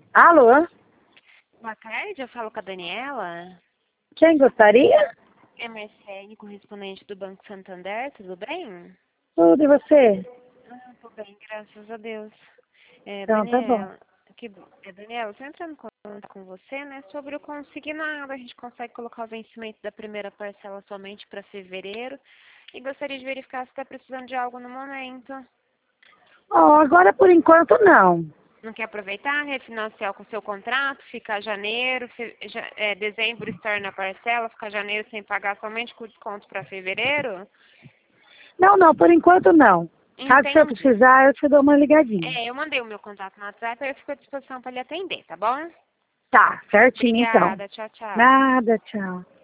Alô? Boa tarde, eu falo com a Daniela. Quem gostaria? É Marcele, correspondente do Banco Santander, tudo bem? Tudo, e você? Tô bem, graças a Deus. Então, tá bom. Daniela, eu tô entrando em contato com você, né, sobre o consignado. A gente consegue colocar o vencimento da primeira parcela somente para fevereiro e gostaria de verificar se está precisando de algo no momento. Ó, agora por enquanto não. Não quer aproveitar, refinanciar com o seu contrato, ficar janeiro, dezembro se torna a parcela, ficar janeiro sem pagar somente com desconto para fevereiro? Não, por enquanto não. Caso você Entendi. precisar, eu te dou uma ligadinha. Eu mandei o meu contato no WhatsApp, eu fico à disposição para lhe atender, tá bom? Tá, certinho então. Obrigada, tchau, tchau. Nada, tchau.